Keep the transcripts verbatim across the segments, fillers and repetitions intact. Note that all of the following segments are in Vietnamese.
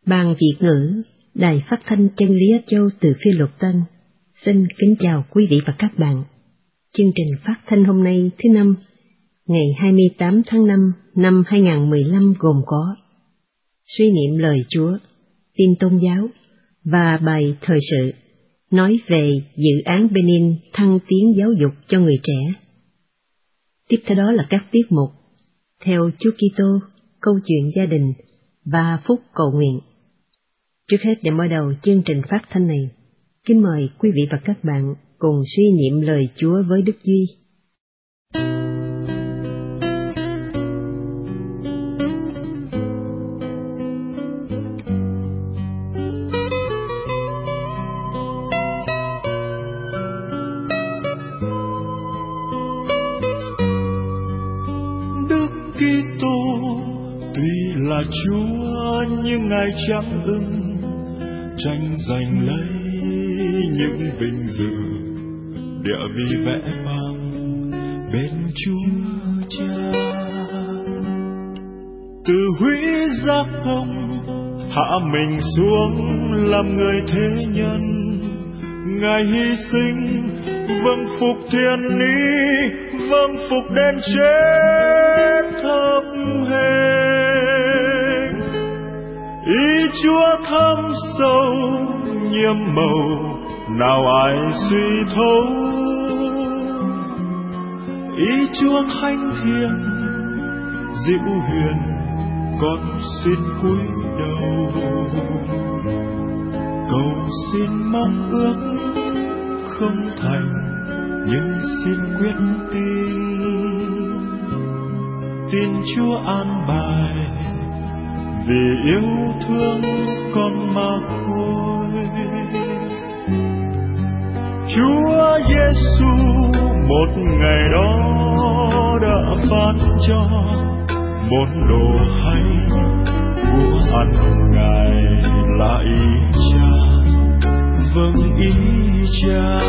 Ban Việt ngữ, Đài Phát thanh Chân lý Á Châu từ Phi Luật Tân, xin kính chào quý vị và các bạn. Chương trình phát thanh hôm nay thứ Năm, ngày hai mươi tám tháng năm năm hai nghìn không trăm mười lăm gồm có suy niệm lời Chúa, tin tôn giáo và bài thời sự nói về dự án Benin thăng tiến giáo dục cho người trẻ. Tiếp theo đó là các tiết mục theo Chúa Kitô, câu chuyện gia đình và phút cầu nguyện. Trước hết, để mở đầu chương trình phát thanh này, kính mời quý vị và các bạn cùng suy niệm lời Chúa với Đức Duy. Đức Kitô tuy là Chúa nhưng Ngài chẳng ưng tranh giành lấy những vinh dự địa vị vẻ vang bên Chúa Cha. Từ hủy giác ông hạ mình xuống làm người thế nhân, Ngài hy sinh vâng phục thiên lý, vâng phục đến chết thập hình. Ý Chúa thâm sâu nhiệm màu, nào ai suy thấu. Ý Chúa thánh thiêng dịu hiền, con xin cúi đầu. Cầu xin mong ước không thành, nhưng xin quyết tin. Tin Chúa an bài, vì yêu thương con mà thôi. Chúa Giêsu một ngày đó đã ban cho một đồ hay của ăn Ngài là ý Cha, vâng ý Cha.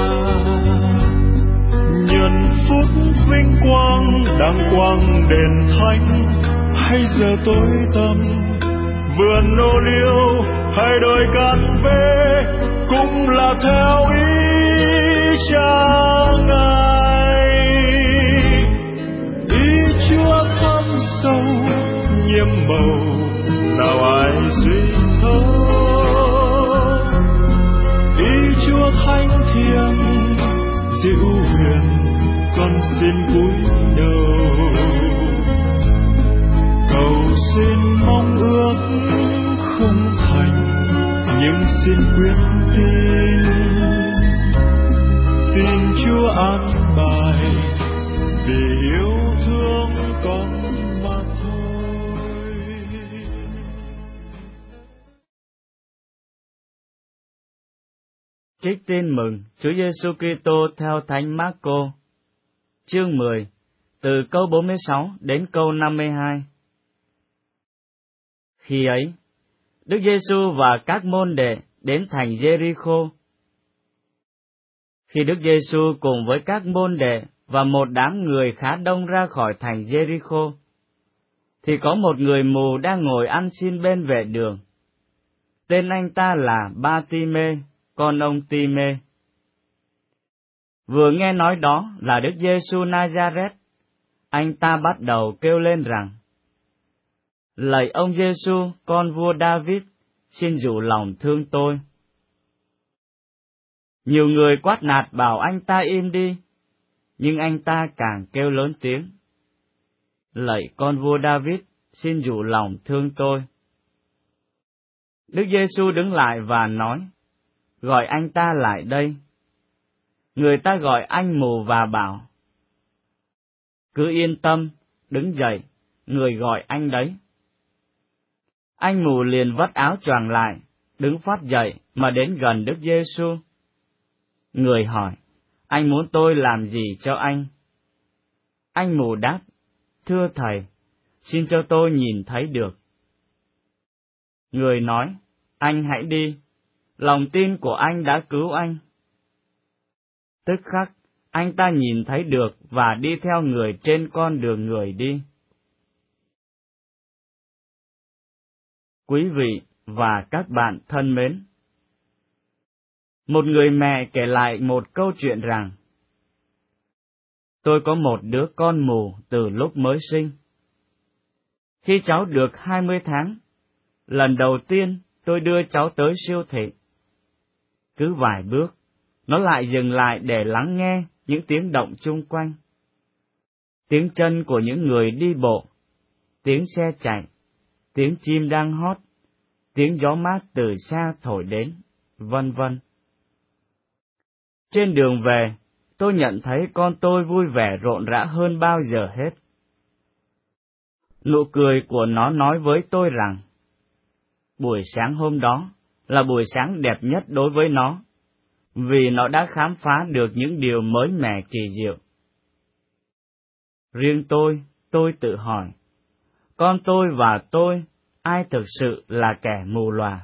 Nhân phút vinh quang đăng quang đền thánh, hay giờ tối tăm vườn nô liễu hay đồi cát bê, cũng là theo ý Cha Ngài. Ý Chúa thâm sâu nhiệm màu, nào ai suy thấu. Ý Chúa thánh thiêng dịu hiền, con xin cúi đầu. Cầu xin mong ước không thành, nhưng xin quyết tin. Tin Chúa an bài, vì yêu thương con mà thôi. Trích tin mừng Chúa Giêsu Kitô theo Thánh Mác-cô, chương mười, từ câu bốn mươi sáu đến câu năm mươi hai. Khi ấy, Đức Giêsu và các môn đệ đến thành Giê-ri-khô. Khi Đức Giêsu cùng với các môn đệ và một đám người khá đông ra khỏi thành Giê-ri-khô, thì có một người mù đang ngồi ăn xin bên vệ đường. Tên anh ta là Ba-ti-mê, con ông Ti-mê. Vừa nghe nói đó là Đức Giêsu Na-za-rét, anh ta bắt đầu kêu lên rằng: Lạy ông Giêsu, con vua David, xin dịu lòng thương tôi. Nhiều người quát nạt bảo anh ta im đi, nhưng anh ta càng kêu lớn tiếng: Lạy con vua David, xin dịu lòng thương tôi. Đức Giêsu đứng lại và nói: Gọi anh ta lại đây. Người ta gọi anh mù và bảo: Cứ yên tâm, đứng dậy, người gọi anh đấy. Anh mù liền vắt áo choàng lại, đứng phát dậy mà đến gần Đức Giêsu. Người hỏi: Anh muốn tôi làm gì cho anh? Anh mù đáp: Thưa Thầy, xin cho tôi nhìn thấy được. Người nói: Anh hãy đi, lòng tin của anh đã cứu anh. Tức khắc, anh ta nhìn thấy được và đi theo người trên con đường người đi. Quý vị và các bạn thân mến, một người mẹ kể lại một câu chuyện rằng, tôi có một đứa con mù từ lúc mới sinh. Khi cháu được hai mươi tháng, lần đầu tiên tôi đưa cháu tới siêu thị. Cứ vài bước, nó lại dừng lại để lắng nghe những tiếng động chung quanh. Tiếng chân của những người đi bộ, tiếng xe chạy, tiếng chim đang hót, tiếng gió mát từ xa thổi đến, vân vân. Trên đường về, tôi nhận thấy con tôi vui vẻ rộn rã hơn bao giờ hết. Nụ cười của nó nói với tôi rằng, buổi sáng hôm đó là buổi sáng đẹp nhất đối với nó, vì nó đã khám phá được những điều mới mẻ kỳ diệu. Riêng tôi, tôi tự hỏi, con tôi và tôi, ai thực sự là kẻ mù lòa?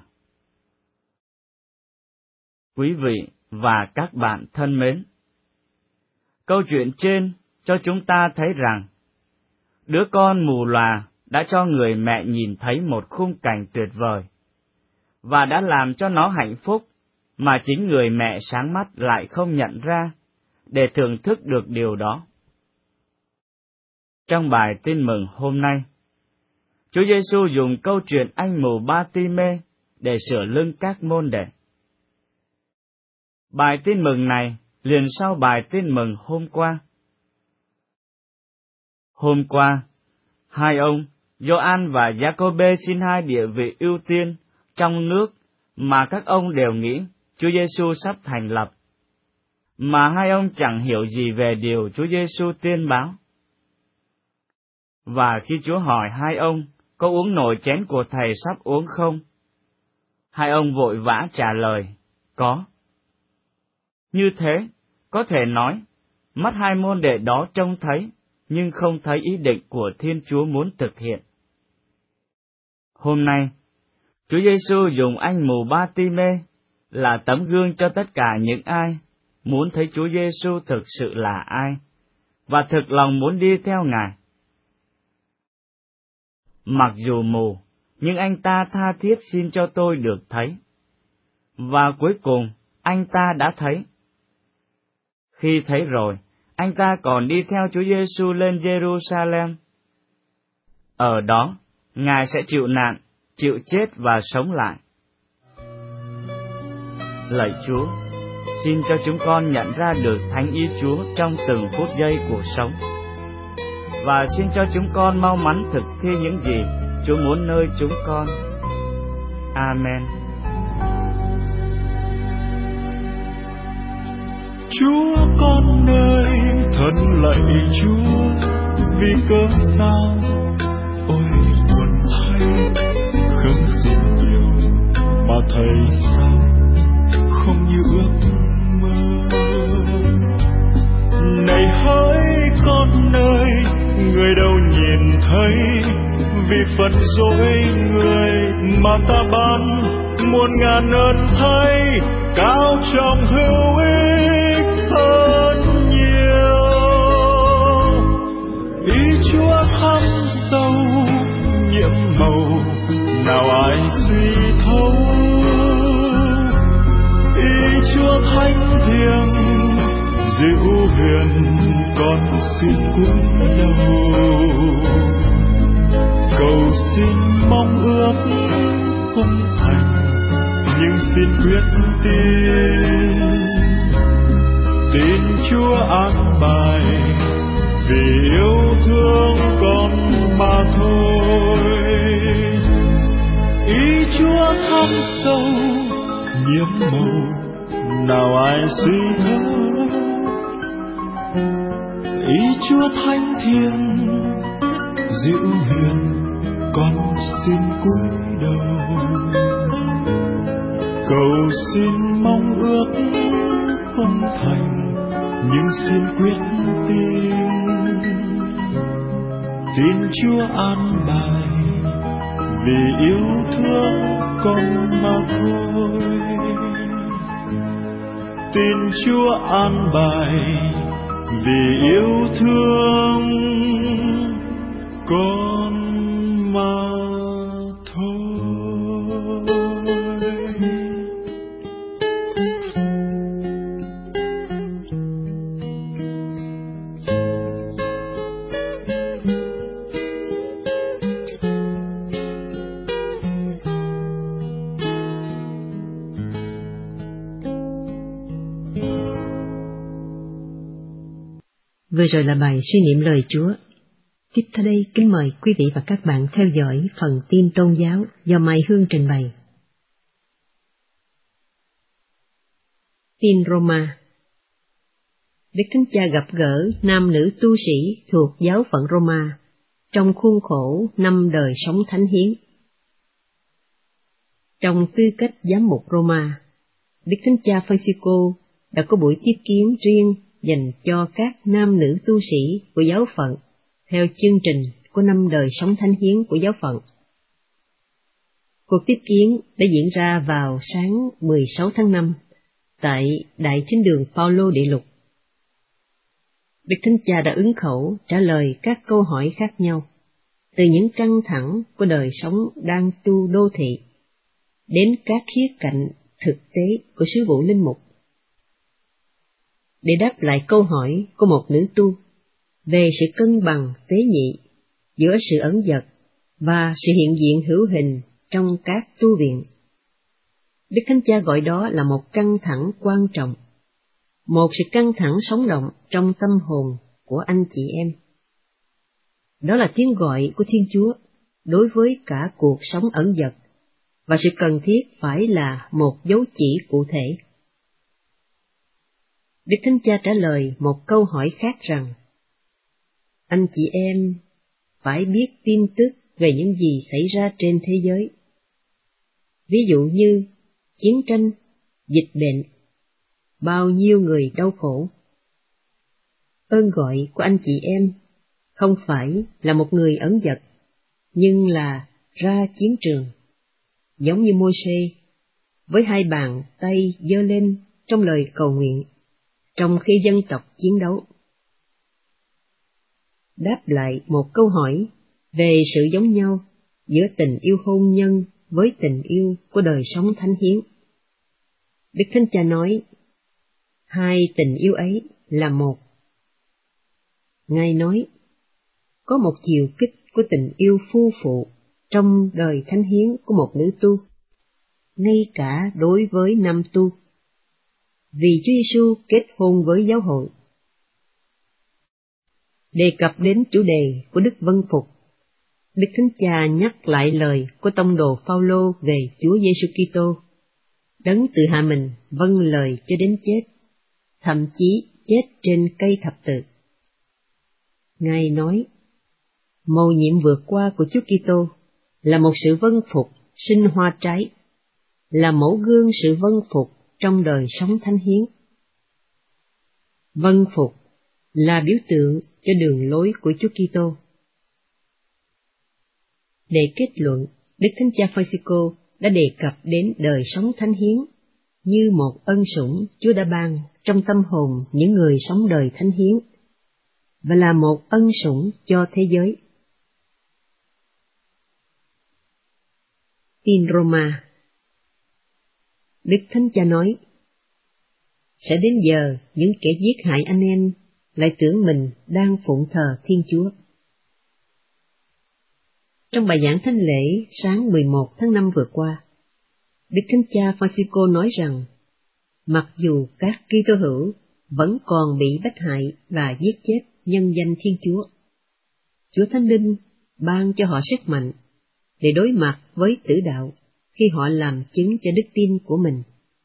Quý vị và các bạn thân mến, câu chuyện trên cho chúng ta thấy rằng, đứa con mù lòa đã cho người mẹ nhìn thấy một khung cảnh tuyệt vời, và đã làm cho nó hạnh phúc mà chính người mẹ sáng mắt lại không nhận ra để thưởng thức được điều đó. Trong bài tin mừng hôm nay, Chúa Giêsu dùng câu chuyện anh mù Ba-ti-mê để sửa lưng các môn đệ. Bài tin mừng này liền sau bài tin mừng hôm qua. Hôm qua, hai ông, Gioan và Giacôbê xin hai địa vị ưu tiên trong nước mà các ông đều nghĩ Chúa Giêsu sắp thành lập, mà hai ông chẳng hiểu gì về điều Chúa Giêsu tiên báo. Và khi Chúa hỏi hai ông có uống nổi chén của Thầy sắp uống không, hai ông vội vã trả lời, có. Như thế, có thể nói, mắt hai môn đệ đó trông thấy, nhưng không thấy ý định của Thiên Chúa muốn thực hiện. Hôm nay, Chúa Giêsu dùng anh mù Ba-ti-mê là tấm gương cho tất cả những ai muốn thấy Chúa Giêsu thực sự là ai, và thực lòng muốn đi theo Ngài. Mặc dù mù, nhưng anh ta tha thiết xin cho tôi được thấy. Và cuối cùng, anh ta đã thấy. Khi thấy rồi, anh ta còn đi theo Chúa Giêsu lên Jerusalem. Ở đó, Ngài sẽ chịu nạn, chịu chết và sống lại. Lạy Chúa, xin cho chúng con nhận ra được thánh ý Chúa trong từng phút giây cuộc sống, và xin cho chúng con mau mắn thực thi những gì Chúa muốn nơi chúng con. Amen. Chúa con ơi, thân lạy Chúa, vì cớ sao ôi buồn thay, khấn xin nhiều mà thấy sao không như ước mơ. Này hỡi con ơi, người đâu nhìn thấy, vì phận dỗi người mà ta ban muôn ngàn ơn thay, cao trọng hữu ích hơn nhiều. Ý Chúa thăm sâu nhiệm màu, nào ai suy thấu. Ý Chúa thánh thiêng dịu hiền, con xin cúi đầu. Cầu xin mong ước không thành, nhưng xin quyết tin. Tin Chúa an bài, vì yêu thương con mà thôi. Ý Chúa thăm sâu nhiễm màu, nào ai suy thấu. Ý Chúa thánh thiêng dịu hiền, con xin cúi đầu. Cầu xin mong ước không thành, nhưng xin quyết tin. Tin Chúa an bài, vì yêu thương con mà thôi. Tin Chúa an bài, vì yêu thương con mà thôi. Vừa rồi là bài suy niệm lời Chúa. Tiếp theo đây, kính mời quý vị và các bạn theo dõi phần tin tôn giáo do Mai Hương trình bày. Tin Roma. Đức Thánh Cha gặp gỡ nam nữ tu sĩ thuộc giáo phận Roma trong khuôn khổ năm đời sống thánh hiến. Trong tư cách giám mục Roma, Đức Thánh Cha Francisco đã có buổi tiếp kiến riêng dành cho các nam nữ tu sĩ của giáo phận theo chương trình của năm đời sống thánh hiến của giáo phận. Cuộc tiếp kiến đã diễn ra vào sáng mười sáu tháng năm tại Đại Thính đường Phaolô Đệ Lục. Đức Thánh Cha đã ứng khẩu trả lời các câu hỏi khác nhau, từ những căng thẳng của đời sống đang tu đô thị đến các khía cạnh thực tế của sứ vụ linh mục. Để đáp lại câu hỏi của một nữ tu về sự cân bằng tế nhị giữa sự ẩn dật và sự hiện diện hữu hình trong các tu viện, Đức Thánh Cha gọi đó là một căng thẳng quan trọng, một sự căng thẳng sống động trong tâm hồn của anh chị em. Đó là tiếng gọi của Thiên Chúa đối với cả cuộc sống ẩn dật, và sự cần thiết phải là một dấu chỉ cụ thể. Đức Thánh Cha trả lời một câu hỏi khác rằng, anh chị em phải biết tin tức về những gì xảy ra trên thế giới. Ví dụ như chiến tranh, dịch bệnh, bao nhiêu người đau khổ. Ơn gọi của anh chị em không phải là một người ẩn dật, nhưng là ra chiến trường, giống như Môi-se, với hai bàn tay giơ lên trong lời cầu nguyện, trong khi dân tộc chiến đấu. Đáp lại một câu hỏi về sự giống nhau giữa tình yêu hôn nhân với tình yêu của đời sống thánh hiến, Đức Thánh Cha nói, hai tình yêu ấy là một. Ngài nói, có một chiều kích của tình yêu phu phụ trong đời thánh hiến của một nữ tu, ngay cả đối với nam tu, vì Chúa Giêsu kết hôn với giáo hội. Đề cập đến chủ đề của Đức Vâng Phục, Đức Thánh Cha nhắc lại lời của tông đồ Phaolô về Chúa Giêsu Kitô, đấng tự hạ mình vâng lời cho đến chết, thậm chí chết trên cây thập tự. Ngài nói, mầu nhiệm vượt qua của Chúa Kitô là một sự vâng phục sinh hoa trái, là mẫu gương sự vâng phục trong đời sống thánh hiến. Vâng phục là biểu tượng cho đường lối của Chúa Kitô. Để kết luận, Đức Thánh Cha Francisco đã đề cập đến đời sống thánh hiến như một ân sủng Chúa đã ban trong tâm hồn những người sống đời thánh hiến, và là một ân sủng cho thế giới. Tin Roma. Đức Thánh Cha nói, sẽ đến giờ những kẻ giết hại anh em lại tưởng mình đang phụng thờ Thiên Chúa. Trong bài giảng thánh lễ sáng mười một tháng năm vừa qua, Đức Thánh Cha Francisco nói rằng, mặc dù các Kitô hữu vẫn còn bị bách hại và giết chết nhân danh Thiên Chúa, Chúa Thánh Linh ban cho họ sức mạnh để đối mặt với tử đạo khi họ làm chứng cho đức tin của mình.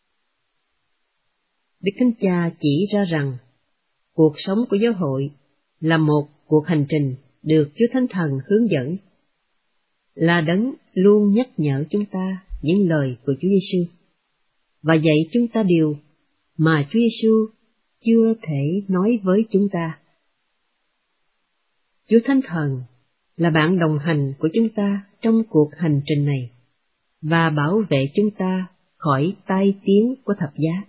Đức Thánh Cha chỉ ra rằng, cuộc sống của giáo hội là một cuộc hành trình được Chúa Thánh Thần hướng dẫn, là đấng luôn nhắc nhở chúng ta những lời của Chúa Giêsu và dạy chúng ta điều mà Chúa Giêsu chưa thể nói với chúng ta. Chúa Thánh Thần là bạn đồng hành của chúng ta trong cuộc hành trình này và bảo vệ chúng ta khỏi tai tiếng của thập giá.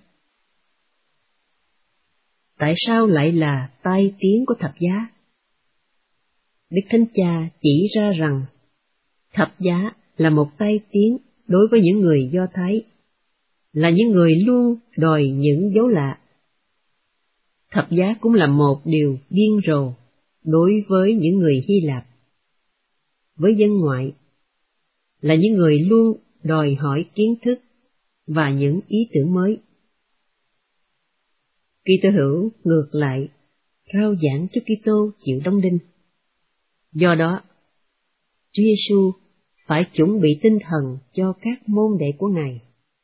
Tại sao lại là tai tiếng của thập giá? Đức Thánh Cha chỉ ra rằng thập giá là một tai tiếng đối với những người Do Thái, là những người luôn đòi những dấu lạ. Thập giá cũng là một điều điên rồ đối với những người Hy Lạp, với dân ngoại, là những người luôn đòi hỏi kiến thức và những ý tưởng mới. Kitô hữu ngược lại rao giảng cho Kitô chịu đóng đinh. Do đó, Chúa Giêsu phải chuẩn bị tinh thần cho các môn đệ của Ngài.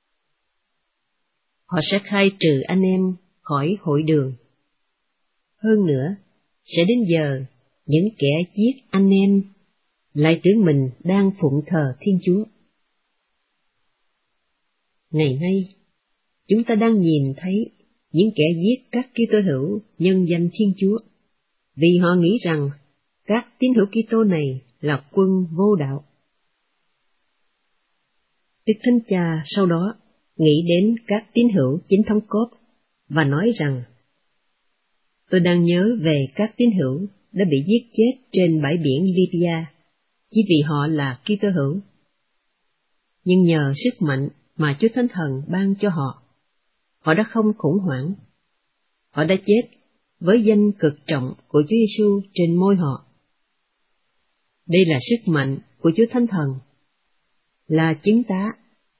Họ sẽ khai trừ anh em khỏi hội đường. Hơn nữa, sẽ đến giờ những kẻ giết anh em lại tưởng mình đang phụng thờ Thiên Chúa. Ngày nay, chúng ta đang nhìn thấy những kẻ giết các Kitô hữu nhân danh Thiên Chúa, vì họ nghĩ rằng các tín hữu Kitô này là quân vô đạo. Đức Thánh Cha sau đó nghĩ đến các tín hữu chính thống cốt và nói rằng: tôi đang nhớ về các tín hữu đã bị giết chết trên bãi biển Libya chỉ vì họ là Kitô hữu. Nhưng nhờ sức mạnh mà Chúa Thánh Thần ban cho họ, họ đã không khủng hoảng. Họ đã chết với danh cực trọng của Chúa Giêsu trên môi họ. Đây là sức mạnh của Chúa Thánh Thần, là chứng tá.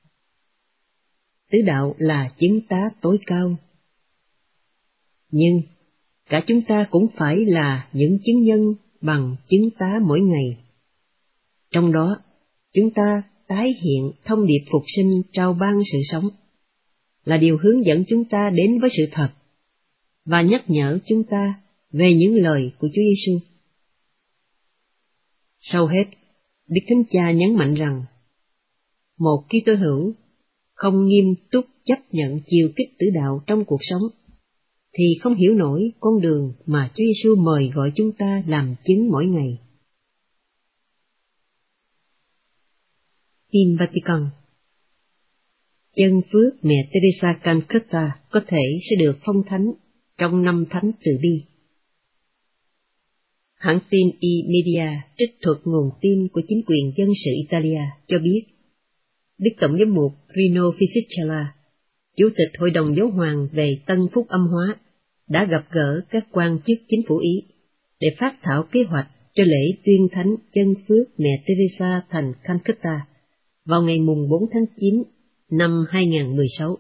Tứ đạo là chứng tá tối cao. Nhưng cả chúng ta cũng phải là những chứng nhân bằng chứng tá mỗi ngày. Trong đó, chúng ta tái hiện thông điệp phục sinh trao ban sự sống, là điều hướng dẫn chúng ta đến với sự thật và nhắc nhở chúng ta về những lời của Chúa Giêsu. Sau hết, Đức Thánh Cha nhấn mạnh rằng một Kitô hữu không nghiêm túc chấp nhận chiều kích tử đạo trong cuộc sống thì không hiểu nổi con đường mà Chúa Giêsu mời gọi chúng ta làm chứng mỗi ngày. Tin Vatican. Chân phước mẹ Teresa Calcutta có thể sẽ được phong thánh trong năm thánh từ bi. Hãng tin E-Media trích thuật nguồn tin của chính quyền dân sự Italia cho biết, Đức Tổng giám mục Rino Fisichella, Chủ tịch Hội đồng Giáo hoàng về Tân Phúc Âm Hóa, đã gặp gỡ các quan chức chính phủ Ý để phát thảo kế hoạch cho lễ tuyên thánh chân phước mẹ Teresa thành Calcutta vào ngày mùng bốn tháng chín năm hai nghìn không trăm mười sáu.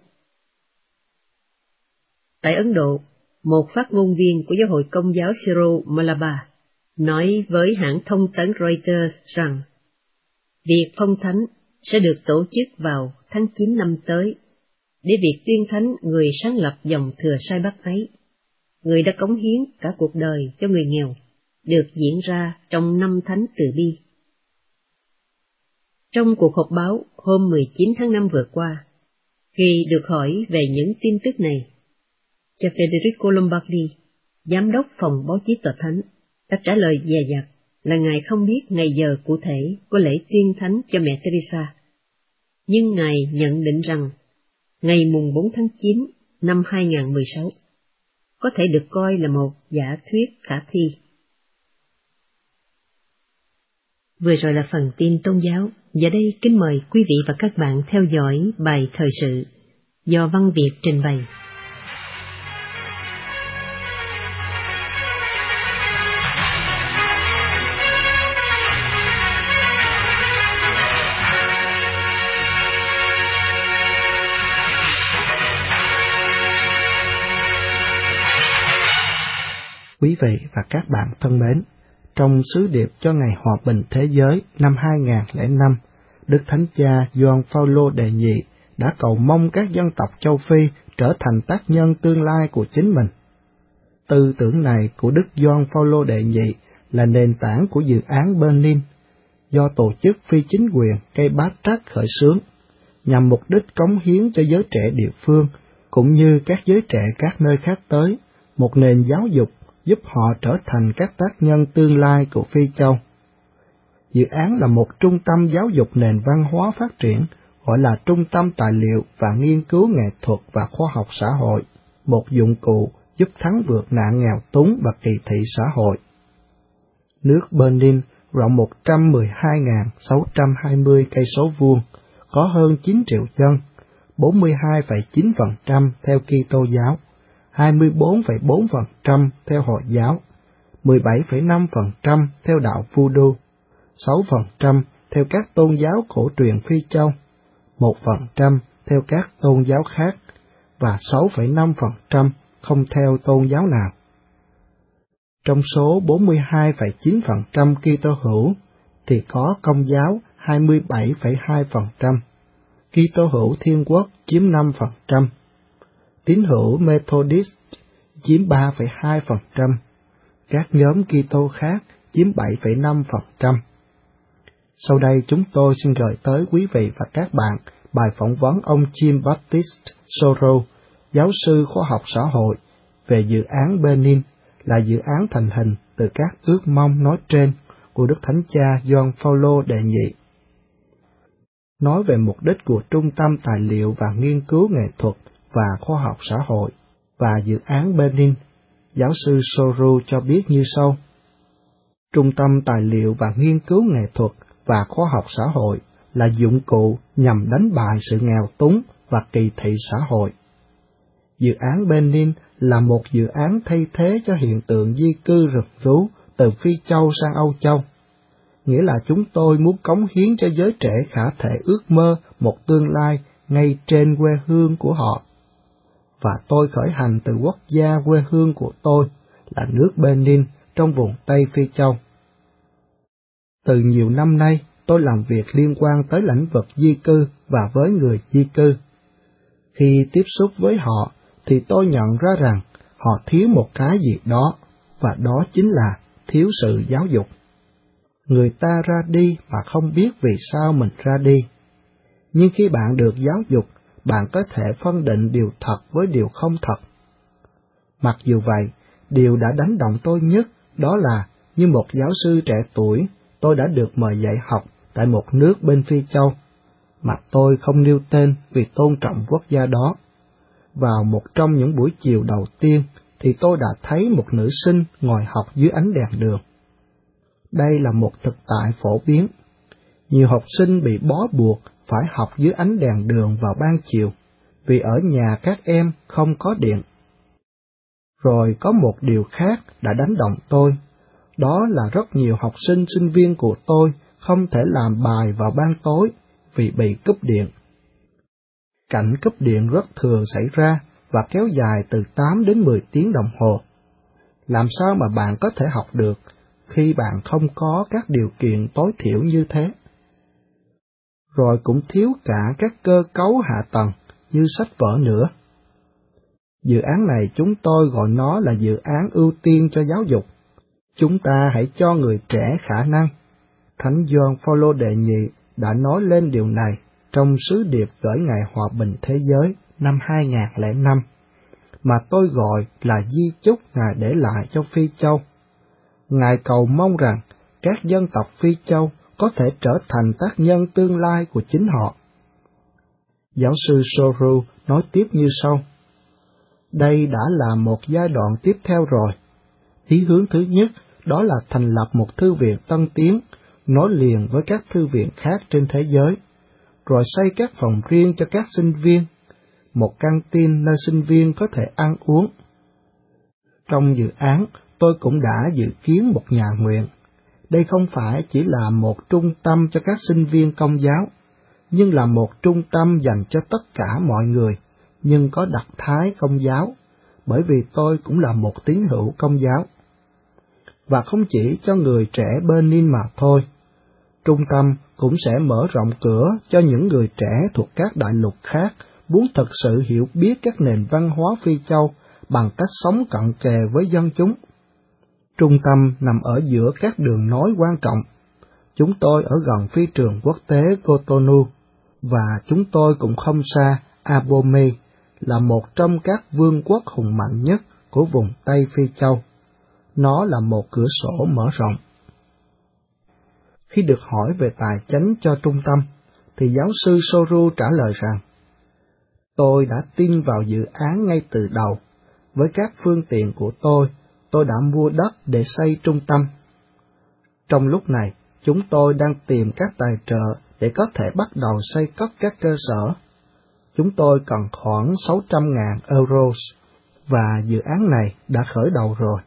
Tại Ấn Độ, một phát ngôn viên của Giáo hội Công giáo Syro Malabar nói với hãng thông tấn Reuters rằng việc phong thánh sẽ được tổ chức vào tháng chín năm tới, để việc tuyên thánh người sáng lập dòng thừa sai Bắc ấy, người đã cống hiến cả cuộc đời cho người nghèo, được diễn ra trong năm thánh từ bi. Trong cuộc họp báo hôm mười chín tháng năm vừa qua, khi được hỏi về những tin tức này, cha Federico Lombardi, giám đốc phòng báo chí tòa thánh, đã trả lời dè dặt là ngài không biết ngày giờ cụ thể của lễ tuyên thánh cho mẹ Teresa, nhưng ngài nhận định rằng ngày mùng bốn tháng chín năm hai nghìn không trăm mười sáu có thể được coi là một giả thuyết khả thi. Vừa rồi là phần tin tôn giáo. Giờ đây kính mời quý vị và các bạn theo dõi bài thời sự do Văn Việt trình bày. Quý vị và các bạn thân mến, trong sứ điệp cho Ngày Hòa bình Thế giới năm hai nghìn không trăm lẻ năm, Đức Thánh Cha Gioan Phaolô đệ nhị đã cầu mong các dân tộc châu Phi trở thành tác nhân tương lai của chính mình. Tư tưởng này của Đức Gioan Phaolô đệ nhị là nền tảng của dự án Berlin, do tổ chức phi chính quyền cây Bát Trắc khởi xướng, nhằm mục đích cống hiến cho giới trẻ địa phương, cũng như các giới trẻ các nơi khác tới, một nền giáo dục giúp họ trở thành các tác nhân tương lai của Phi Châu. Dự án là một trung tâm giáo dục nền văn hóa phát triển, gọi là Trung tâm Tài liệu và Nghiên cứu Nghệ thuật và Khoa học Xã hội, một dụng cụ giúp thắng vượt nạn nghèo túng và kỳ thị xã hội. Nước Berlin rộng một trăm mười hai nghìn sáu trăm hai mươi cây số vuông, có hơn chín triệu dân, bốn mươi hai phẩy chín phần trăm theo Kitô giáo, hai mươi bốn phẩy bốn phần trăm theo Hồi giáo, mười bảy phẩy năm phần trăm theo đạo Voodoo, sáu phần trăm theo các tôn giáo cổ truyền Phi Châu, một phần trăm theo các tôn giáo khác và sáu phẩy năm phần trăm không theo tôn giáo nào. Trong số bốn mươi hai phẩy chín phần trăm Kitô hữu thì có Công giáo hai mươi bảy phẩy hai phần trăm, Kitô hữu Thiên Quốc chiếm năm phần trăm, Tín hữu Methodist chiếm ba phẩy hai phần trăm, các nhóm Kitô khác chiếm bảy phẩy năm phần trăm. Sau đây chúng tôi xin gửi tới quý vị và các bạn bài phỏng vấn ông Jean Baptiste Sorrow, giáo sư khoa học xã hội, về dự án Benin, là dự án thành hình từ các ước mong nói trên của Đức Thánh Cha Gioan Phaolô đệ nhị. Nói về mục đích của Trung tâm Tài liệu và Nghiên cứu Nghệ thuật và Khoa học xã hội và dự án Benin, giáo sư Sorrow cho biết như sau. Trung tâm Tài liệu và Nghiên cứu Nghệ thuật và Khoa học xã hội là dụng cụ nhằm đánh bại sự nghèo túng và kỳ thị xã hội. Dự án Benin là một dự án thay thế cho hiện tượng di cư rừng rú từ Phi Châu sang Âu Châu, nghĩa là chúng tôi muốn cống hiến cho giới trẻ khả thể ước mơ một tương lai ngay trên quê hương của họ. Và tôi khởi hành từ quốc gia quê hương của tôi là nước Benin trong vùng Tây Phi Châu. Từ nhiều năm nay, tôi làm việc liên quan tới lĩnh vực di cư và với người di cư. Khi tiếp xúc với họ, thì tôi nhận ra rằng họ thiếu một cái gì đó, và đó chính là thiếu sự giáo dục. Người ta ra đi mà không biết vì sao mình ra đi. Nhưng khi bạn được giáo dục, bạn có thể phân định điều thật với điều không thật. Mặc dù vậy, điều đã đánh động tôi nhất đó là, như một giáo sư trẻ tuổi, tôi đã được mời dạy học tại một nước bên Phi Châu, mà tôi không nêu tên vì tôn trọng quốc gia đó. Vào một trong những buổi chiều đầu tiên, thì tôi đã thấy một nữ sinh ngồi học dưới ánh đèn đường. Đây là một thực tại phổ biến. Nhiều học sinh bị bó buộc phải học dưới ánh đèn đường vào ban chiều, vì ở nhà các em không có điện. Rồi có một điều khác đã đánh động tôi, đó là rất nhiều học sinh sinh viên của tôi không thể làm bài vào ban tối vì bị cúp điện. Cảnh cúp điện rất thường xảy ra và kéo dài từ tám đến mười tiếng đồng hồ. Làm sao mà bạn có thể học được khi bạn không có các điều kiện tối thiểu như thế? Rồi cũng thiếu cả các cơ cấu hạ tầng như sách vở nữa. Dự án này chúng tôi gọi nó là dự án ưu tiên cho giáo dục. Chúng ta hãy cho người trẻ khả năng. Thánh Gioan Phaolô đệ nhị đã nói lên điều này trong sứ điệp gửi Ngày Hòa bình Thế giới năm hai nghìn không trăm lẻ năm, mà tôi gọi là di chúc Ngài để lại cho Phi Châu. Ngài cầu mong rằng các dân tộc Phi Châu có thể trở thành tác nhân tương lai của chính họ. Giáo sư Sorrow nói tiếp như sau. Đây đã là một giai đoạn tiếp theo rồi. Ý hướng thứ nhất đó là thành lập một thư viện tân tiến, nối liền với các thư viện khác trên thế giới, rồi xây các phòng riêng cho các sinh viên, một căng tin nơi sinh viên có thể ăn uống. Trong dự án, tôi cũng đã dự kiến một nhà nguyện. Đây không phải chỉ là một trung tâm cho các sinh viên Công giáo, nhưng là một trung tâm dành cho tất cả mọi người, nhưng có đặc thái Công giáo, bởi vì tôi cũng là một tín hữu Công giáo. Và không chỉ cho người trẻ Benin mà thôi, trung tâm cũng sẽ mở rộng cửa cho những người trẻ thuộc các đại lục khác muốn thực sự hiểu biết các nền văn hóa Phi Châu bằng cách sống cận kề với dân chúng. Trung tâm nằm ở giữa các đường nối quan trọng. Chúng tôi ở gần phi trường quốc tế Cotonou, và chúng tôi cũng không xa Abomey, là một trong các vương quốc hùng mạnh nhất của vùng Tây Phi Châu. Nó là một cửa sổ mở rộng. Khi được hỏi về tài chánh cho trung tâm, thì giáo sư Sorrow trả lời rằng, tôi đã tin vào dự án ngay từ đầu. Với các phương tiện của tôi, tôi đã mua đất để xây trung tâm. Trong lúc này, chúng tôi đang tìm các tài trợ để có thể bắt đầu xây cất các cơ sở. Chúng tôi cần khoảng sáu trăm nghìn euro, và dự án này đã khởi đầu rồi.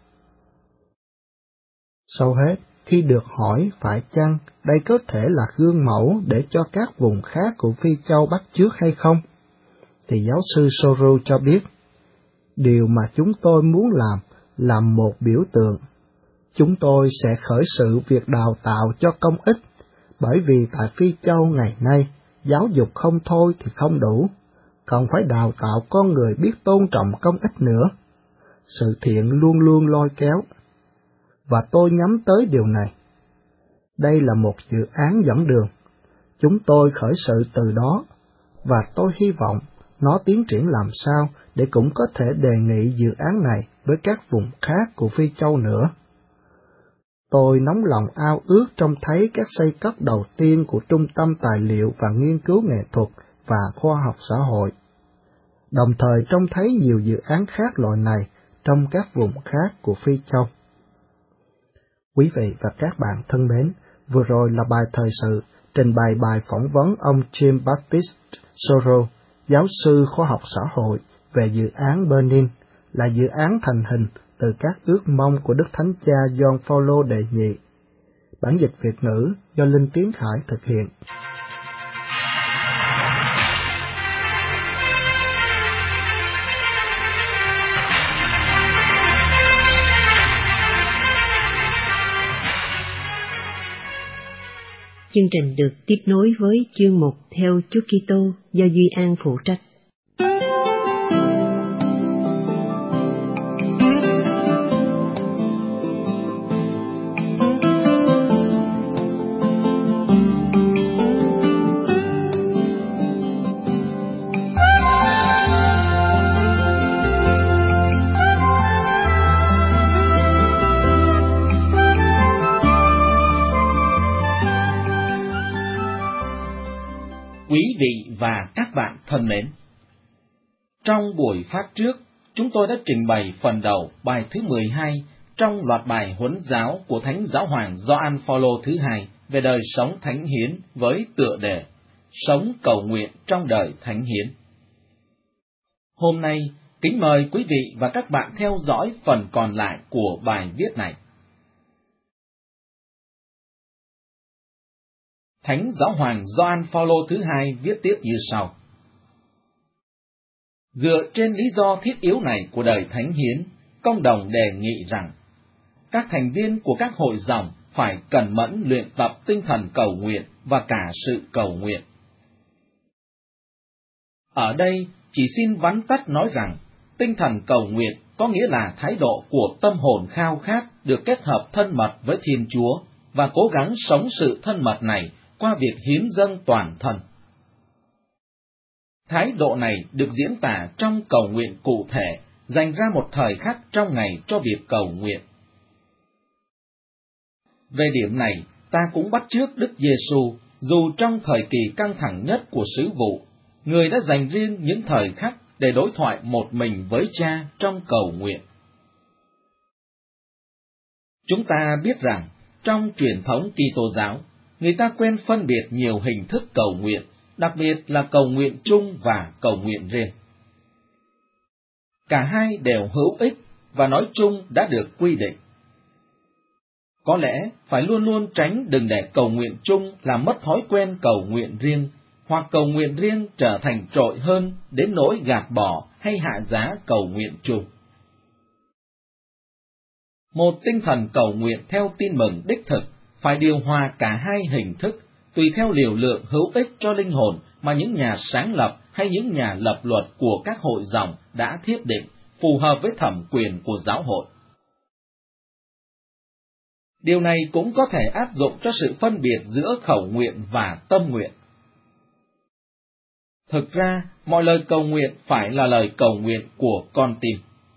Sau hết, khi được hỏi phải chăng đây có thể là gương mẫu để cho các vùng khác của Phi Châu bắt chước hay không, thì giáo sư Sorrow cho biết, điều mà chúng tôi muốn làm là một biểu tượng, Chúng tôi sẽ khởi sự việc đào tạo cho công ích, bởi vì tại Phi Châu ngày nay, giáo dục không thôi thì không đủ, còn phải đào tạo con người biết tôn trọng công ích nữa. Sự thiện luôn luôn lôi kéo, và tôi nhắm tới điều này. Đây là một dự án dẫn đường. Chúng tôi khởi sự từ đó, và tôi hy vọng nó tiến triển làm sao để cũng có thể đề nghị dự án này với các vùng khác của Phi Châu nữa. Tôi nóng lòng ao ước trông thấy các xây cất đầu tiên của Trung tâm Tài liệu và Nghiên cứu Nghệ thuật và Khoa học Xã hội, đồng thời trông thấy nhiều dự án khác loại này trong các vùng khác của Phi Châu. Quý vị và các bạn thân mến, vừa rồi là bài thời sự trình bày bài phỏng vấn ông James Baptist Sorrow, giáo sư khoa học xã hội, về dự án Benin, là dự án thành hình từ các ước mong của Đức Thánh Cha Gioan Phaolô đệ nhị. Bản dịch Việt ngữ do Linh Tiến Khải thực hiện. Chương trình được tiếp nối với chương mục Theo Chúa Kitô do Duy An phụ trách. Quý vị và các bạn thân mến, trong buổi phát trước, chúng tôi đã trình bày phần đầu bài thứ mười hai trong loạt bài huấn giáo của Thánh Giáo hoàng Gioan Phaolô thứ hai về đời sống thánh hiến với tựa đề Sống cầu nguyện trong đời thánh hiến. Hôm nay, kính mời quý vị và các bạn theo dõi phần còn lại của bài viết này. Thánh Giáo hoàng Gioan Phaolô thứ hai viết tiếp như sau: Dựa trên lý do thiết yếu này của đời thánh hiến, công đồng đề nghị rằng các thành viên của các hội dòng phải cẩn mẫn luyện tập tinh thần cầu nguyện và cả sự cầu nguyện. Ở đây chỉ xin vắn tắt nói rằng tinh thần cầu nguyện có nghĩa là thái độ của tâm hồn khao khát được kết hợp thân mật với Thiên Chúa và cố gắng sống sự thân mật này qua việc hiến dâng toàn thân. Thái độ này được diễn tả trong cầu nguyện cụ thể, dành ra một thời khắc trong ngày cho việc cầu nguyện. Về điểm này, ta cũng bắt chước Đức Giêsu, dù trong thời kỳ căng thẳng nhất của sứ vụ, người đã dành riêng những thời khắc để đối thoại một mình với Cha trong cầu nguyện. Chúng ta biết rằng, trong truyền thống Kitô giáo, người ta quen phân biệt nhiều hình thức cầu nguyện, đặc biệt là cầu nguyện chung và cầu nguyện riêng. Cả hai đều hữu ích và nói chung đã được quy định. Có lẽ phải luôn luôn tránh đừng để cầu nguyện chung làm mất thói quen cầu nguyện riêng, hoặc cầu nguyện riêng trở thành trội hơn đến nỗi gạt bỏ hay hạ giá cầu nguyện chung. Một tinh thần cầu nguyện theo tin mừng đích thực phải điều hòa cả hai hình thức, tùy theo liều lượng hữu ích cho linh hồn mà những nhà sáng lập hay những nhà lập luật của các hội dòng đã thiết định, phù hợp với thẩm quyền của giáo hội. Điều này cũng có thể áp dụng cho sự phân biệt giữa khẩu nguyện và tâm nguyện. Thực ra, mọi lời cầu nguyện phải là lời cầu nguyện của con tim.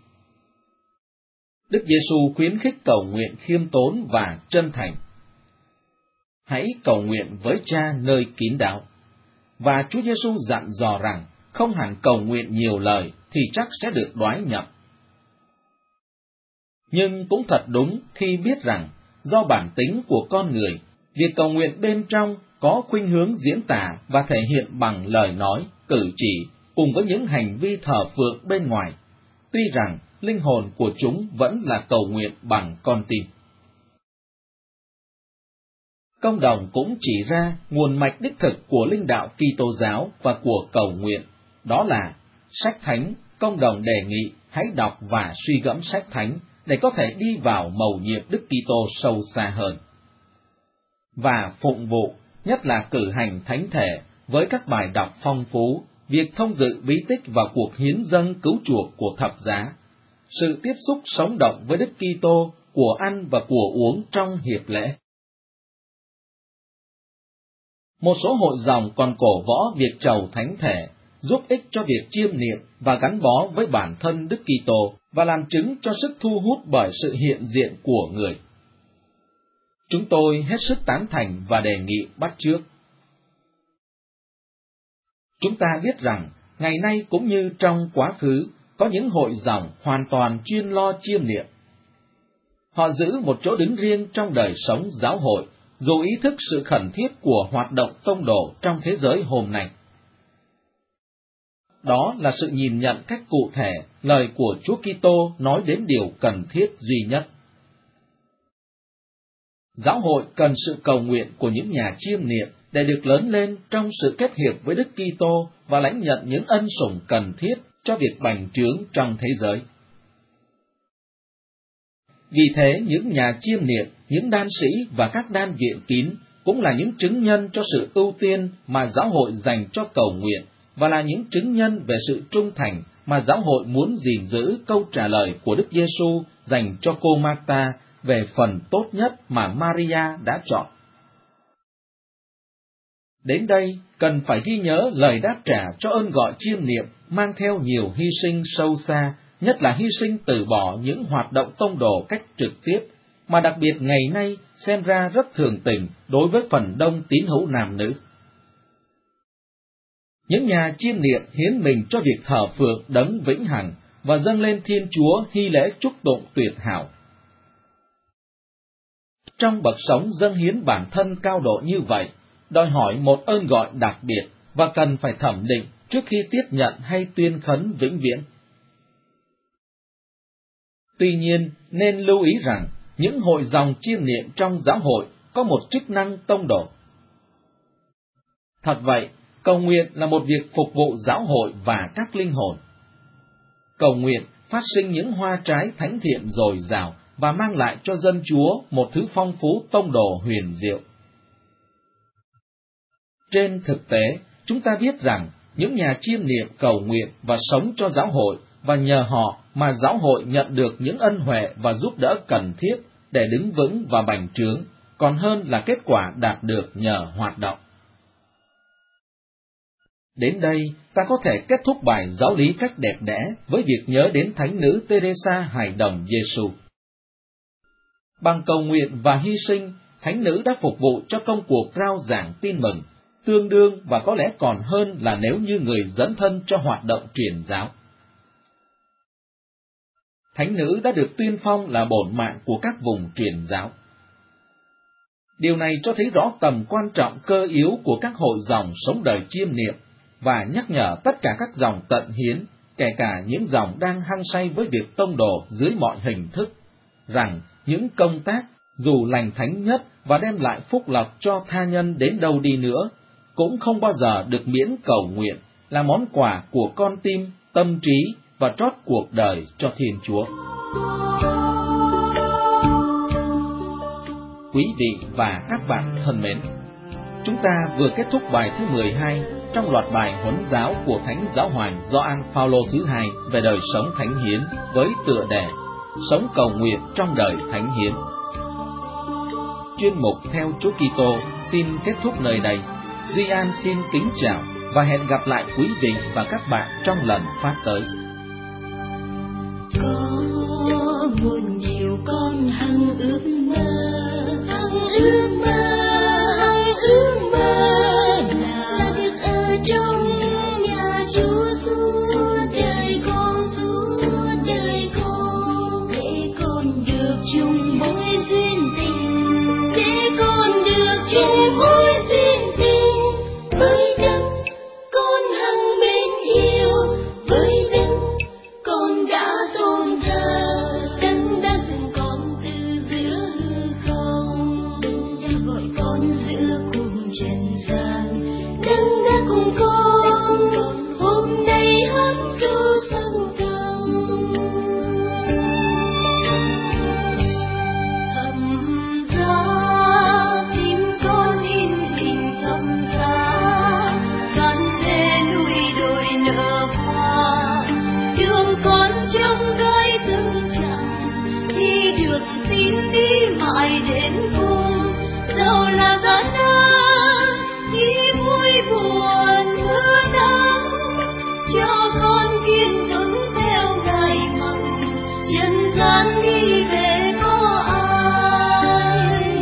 Đức Giêsu khuyến khích cầu nguyện khiêm tốn và chân thành. Hãy cầu nguyện với Cha nơi kín đáo. Và Chúa Giêsu dặn dò rằng không hẳn cầu nguyện nhiều lời thì chắc sẽ được đoái nhầm. Nhưng cũng thật đúng khi biết rằng do bản tính của con người, việc cầu nguyện bên trong có khuynh hướng diễn tả và thể hiện bằng lời nói, cử chỉ cùng với những hành vi thờ phượng bên ngoài, tuy rằng linh hồn của chúng vẫn là cầu nguyện bằng con tim. Công đồng cũng chỉ ra nguồn mạch đích thực của linh đạo Kitô giáo và của cầu nguyện, đó là sách thánh. Công đồng đề nghị hãy đọc và suy gẫm sách thánh, để có thể đi vào mầu nhiệm Đức Kitô sâu xa hơn. Và phụng vụ, nhất là cử hành thánh thể với các bài đọc phong phú, việc thông dự bí tích và cuộc hiến dâng cứu chuộc của thập giá, sự tiếp xúc sống động với Đức Kitô, của ăn và của uống trong hiệp lễ. Một số hội dòng còn cổ võ việc trầu thánh thể, giúp ích cho việc chiêm niệm và gắn bó với bản thân Đức Kitô và làm chứng cho sức thu hút bởi sự hiện diện của người. Chúng tôi hết sức tán thành và đề nghị bắt chước. Chúng ta biết rằng, ngày nay cũng như trong quá khứ, có những hội dòng hoàn toàn chuyên lo chiêm niệm. Họ giữ một chỗ đứng riêng trong đời sống giáo hội, dù ý thức sự khẩn thiết của hoạt động tông đồ trong thế giới hôm nay. Đó là sự nhìn nhận cách cụ thể lời của Chúa Kitô nói đến điều cần thiết duy nhất. Giáo hội cần sự cầu nguyện của những nhà chiêm niệm để được lớn lên trong sự kết hiệp với Đức Kitô và lãnh nhận những ân sủng cần thiết cho việc bành trướng trong thế giới. Vì thế, những nhà chiêm niệm, những đan sĩ và các đan viện kín cũng là những chứng nhân cho sự ưu tiên mà giáo hội dành cho cầu nguyện và là những chứng nhân về sự trung thành mà giáo hội muốn gìn giữ câu trả lời của Đức Giêsu dành cho cô Marta về phần tốt nhất mà Maria đã chọn. Đến đây, cần phải ghi nhớ lời đáp trả cho ơn gọi chiêm niệm mang theo nhiều hy sinh sâu xa, nhất là hy sinh từ bỏ những hoạt động tông đồ cách trực tiếp, mà đặc biệt ngày nay xem ra rất thường tình đối với phần đông tín hữu nam nữ. Những nhà chiêm niệm hiến mình cho việc thờ phượng đấng vĩnh hằng và dâng lên Thiên Chúa hy lễ chúc tụng tuyệt hảo. Trong bậc sống dâng hiến bản thân cao độ như vậy, đòi hỏi một ơn gọi đặc biệt và cần phải thẩm định trước khi tiếp nhận hay tuyên khấn vĩnh viễn. Tuy nhiên, nên lưu ý rằng, những hội dòng chiêm niệm trong giáo hội có một chức năng tông đồ. Thật vậy, cầu nguyện là một việc phục vụ giáo hội và các linh hồn. Cầu nguyện phát sinh những hoa trái thánh thiện dồi dào và mang lại cho dân Chúa một thứ phong phú tông đồ huyền diệu. Trên thực tế, chúng ta biết rằng, những nhà chiêm niệm cầu nguyện và sống cho giáo hội, và nhờ họ mà giáo hội nhận được những ân huệ và giúp đỡ cần thiết để đứng vững và bành trướng, còn hơn là kết quả đạt được nhờ hoạt động. Đến đây, ta có thể kết thúc bài giáo lý cách đẹp đẽ với việc nhớ đến thánh nữ Teresa hài đồng Giêsu. Bằng cầu nguyện và hy sinh, thánh nữ đã phục vụ cho công cuộc rao giảng tin mừng, tương đương và có lẽ còn hơn là nếu như người dẫn thân cho hoạt động truyền giáo. Thánh nữ đã được tuyên phong là bổn mạng của các vùng truyền giáo. Điều này cho thấy rõ tầm quan trọng cơ yếu của các hội dòng sống đời chiêm niệm và nhắc nhở tất cả các dòng tận hiến, kể cả những dòng đang hăng say với việc tông đồ dưới mọi hình thức, rằng những công tác, dù lành thánh nhất và đem lại phúc lộc cho tha nhân đến đâu đi nữa, cũng không bao giờ được miễn cầu nguyện, là món quà của con tim, tâm trí và trót cuộc đời cho Thiên Chúa. Quý vị và các bạn thân mến, chúng ta vừa kết thúc bài thứ mười hai trong loạt bài huấn giáo của Thánh Giáo hoàng Gioan Phaolô thứ hai về đời sống thánh hiến với tựa đề Sống cầu nguyện trong đời thánh hiến. Chuyên mục Theo Chúa Kitô xin kết thúc nơi đây. Duy An xin kính chào và hẹn gặp lại quý vị và các bạn trong lần phát tới. Có một nhiều con hằng ước mơ, hằng ước mơ, hằng ước mơ là được ở trong nhà Chúa suốt đời con, suốt đời con, để con được chung mối duyên tình, để con được chung mối duyên tình với Đấng con hằng mến yêu, với Đấng con đã tôn thờ, Đấng đã dựng con từ giữa hư không. cho con kiên vững theo Ngài mặc trần gian đi về có ai.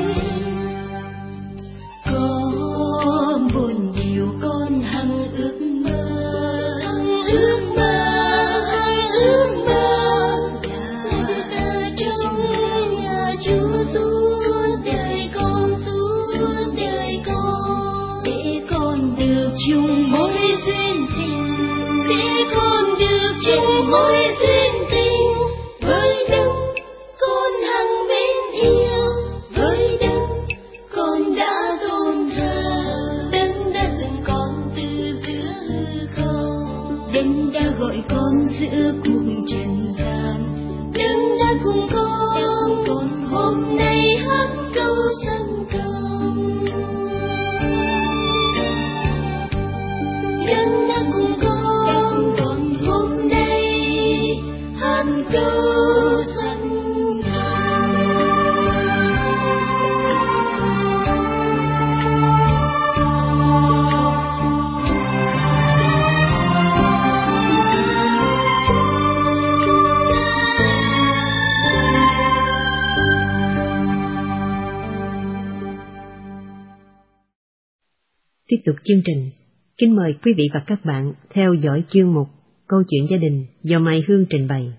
Có một điều con hằng ước mơ, hằng ước mơ, hằng ước mơ là được ở trong nhà Chúa suốt đời con, suốt đời con, để con được chung mối duyên tình, để con được chung mối duyên tình với đấng con hằng mến yêu, với đấng con đã tôn thờ, đấng đã dựng con từ giữa hư không, đấng đã gọi con giữa cuộc trần gian, đấng đã cùng con con hôm nay hát câu sân cầm, đấng đã cùng con con hôm nay hát câu sân Tiếp tục chương trình, kính mời quý vị và các bạn theo dõi chuyên mục Câu chuyện gia đình do Mai Hương trình bày.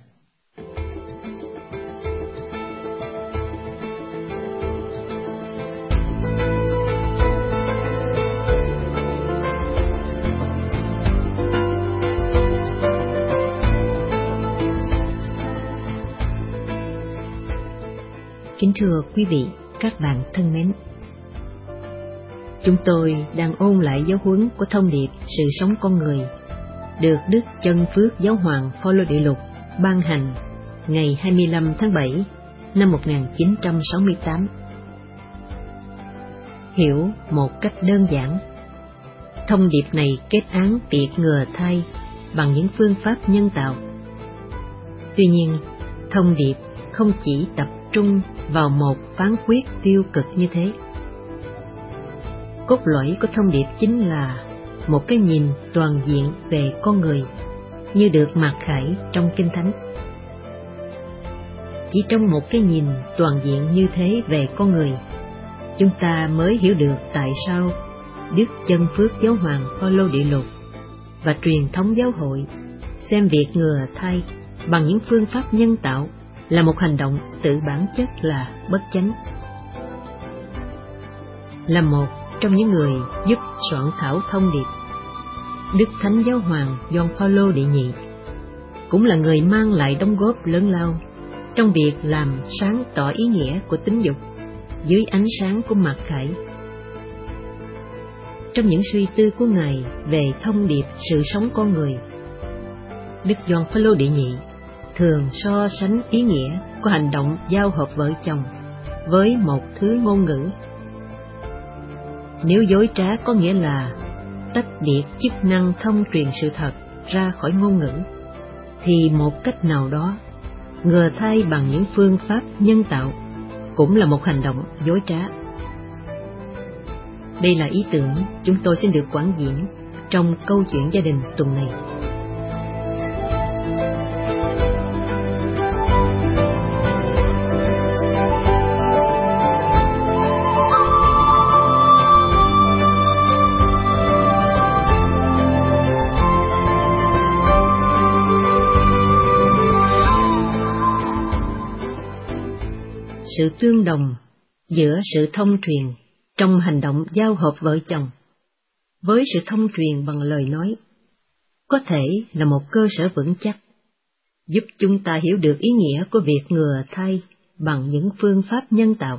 Kính thưa quý vị, các bạn thân mến, chúng tôi đang ôn lại giáo huấn của thông điệp sự sống con người, được Đức Chân Phước Giáo hoàng Phaolô Đệ Lục ban hành ngày hai mươi lăm tháng bảy năm một nghìn chín trăm sáu mươi tám. Hiểu một cách đơn giản, thông điệp này kết án tiệt ngừa thai bằng những phương pháp nhân tạo. Tuy nhiên, thông điệp không chỉ tập trung vào một phán quyết tiêu cực như thế. Cốt lõi của thông điệp chính là một cái nhìn toàn diện về con người, như được mặc khải trong Kinh Thánh. Chỉ trong một cái nhìn toàn diện như thế về con người, chúng ta mới hiểu được tại sao Đức Chân Phước Giáo hoàng Phaolô Đệ Lục và truyền thống giáo hội xem việc ngừa thai bằng những phương pháp nhân tạo là một hành động tự bản chất là bất chánh. Là một trong những người giúp soạn thảo thông điệp, Đức Thánh Giáo hoàng Gioan Phaolô đệ nhị cũng là người mang lại đóng góp lớn lao trong việc làm sáng tỏ ý nghĩa của tính dục dưới ánh sáng của mặc khải. Trong những suy tư của Ngài về thông điệp sự sống con người, Đức Gioan Phaolô đệ nhị thường so sánh ý nghĩa của hành động giao hợp vợ chồng với một thứ ngôn ngữ. Nếu dối trá có nghĩa là tách biệt chức năng thông truyền sự thật ra khỏi ngôn ngữ, thì một cách nào đó, ngừa thai bằng những phương pháp nhân tạo cũng là một hành động dối trá. Đây là ý tưởng chúng tôi xin được quảng diễn trong câu chuyện gia đình tuần này. Sự tương đồng giữa sự thông truyền trong hành động giao hợp vợ chồng với sự thông truyền bằng lời nói có thể là một cơ sở vững chắc, giúp chúng ta hiểu được ý nghĩa của việc ngừa thai bằng những phương pháp nhân tạo.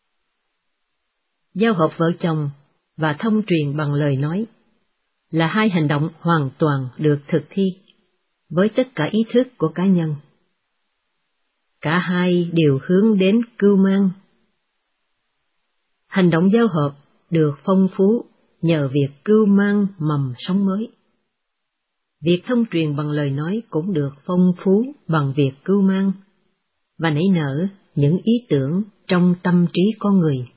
Giao hợp vợ chồng và thông truyền bằng lời nói là hai hành động hoàn toàn được thực thi với tất cả ý thức của cá nhân. Cả hai đều hướng đến cưu mang. Hành động giao hợp được phong phú nhờ việc cưu mang mầm sống mới. Việc thông truyền bằng lời nói cũng được phong phú bằng việc cưu mang và nảy nở những ý tưởng trong tâm trí con người.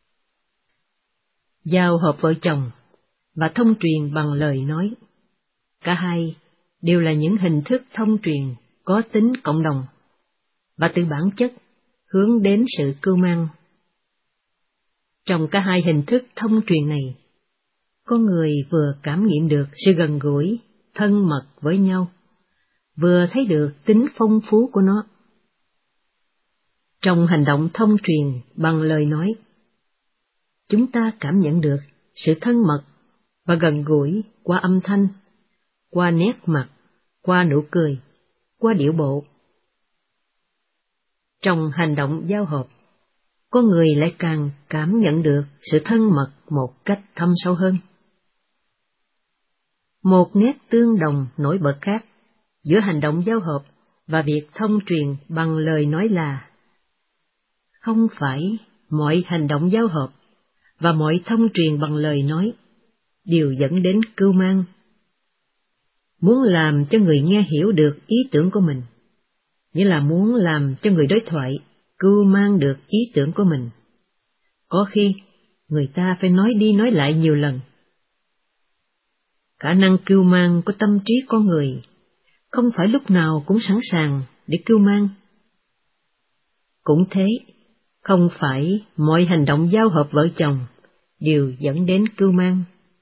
Giao hợp vợ chồng và thông truyền bằng lời nói Cả hai đều là những hình thức thông truyền có tính cộng đồng, và từ bản chất hướng đến sự cưu mang. Trong cả hai hình thức thông truyền này, con người vừa cảm nghiệm được sự gần gũi, thân mật với nhau, vừa thấy được tính phong phú của nó. Trong hành động thông truyền bằng lời nói, chúng ta cảm nhận được sự thân mật và gần gũi qua âm thanh, qua nét mặt, qua nụ cười, qua điệu bộ. Trong hành động giao hợp, con người lại càng cảm nhận được sự thân mật một cách thâm sâu hơn. Một nét tương đồng nổi bật khác giữa hành động giao hợp và việc thông truyền bằng lời nói là không phải mọi hành động giao hợp và mọi thông truyền bằng lời nói đều dẫn đến cưu mang. Muốn làm cho người nghe hiểu được ý tưởng của mình, nghĩa là muốn làm cho người đối thoại cưu mang được ý tưởng của mình, có khi người ta phải nói đi nói lại nhiều lần. Khả năng cưu mang của tâm trí con người không phải lúc nào cũng sẵn sàng để cưu mang. Cũng thế, không phải mọi hành động giao hợp vợ chồng đều dẫn đến cưu mang.